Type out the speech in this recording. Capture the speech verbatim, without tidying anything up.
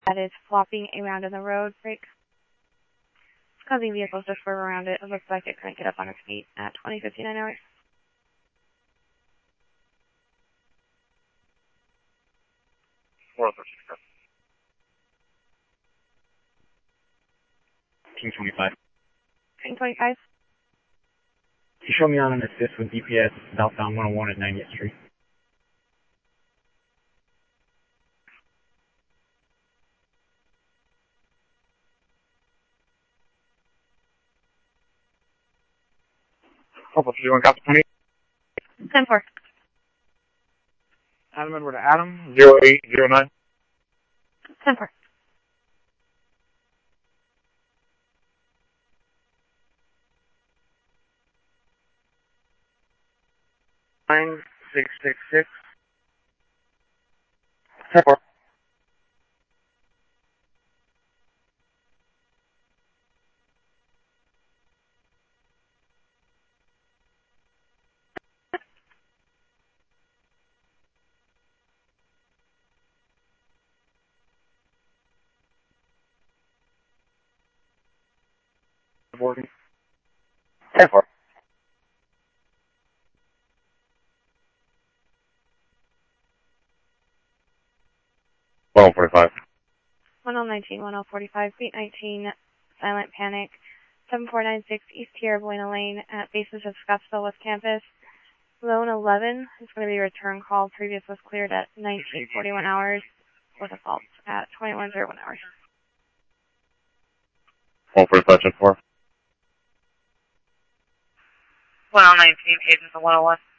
that is flopping around in the road brake. It's causing vehicles to swerve around it. It looks like it couldn't get up on its feet at twenty fifty-nine hours. four thirty-six. King twenty-five. King twenty-five. You show me on an assist with D P S southbound one oh one at ninetieth Street. Couple three one, copy twenty. ten four. Adam Edward Adam, zero eight zero nine. ten four. Nine six six six. ten four. Boarding. ten four. one forty-five. ten nineteen, ten forty-five, Fleet nineteen, Silent Panic, seven four nine six East Tierra Buena Lane at basis of Scottsville West Campus. Zone eleven is going to be a return call. Previous was cleared at nineteen forty-one hours with a fault at twenty-one oh one hours. one forty-five, ten four. one nineteen, agents of one oh one.